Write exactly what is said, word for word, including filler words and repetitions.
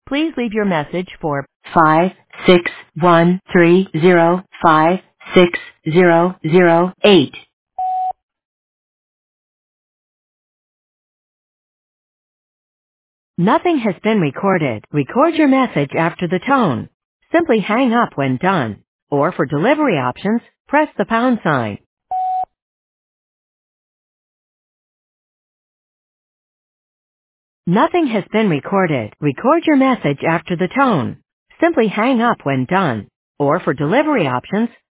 Please leave your message for five six one three zero five six zero zero eight. Nothing has been recorded. Record your message after the tone. Simply hang up when done. Or for delivery options, press the pound sign. Nothing has been recorded. Record your message after the tone. Simply hang up when done. Or for delivery options,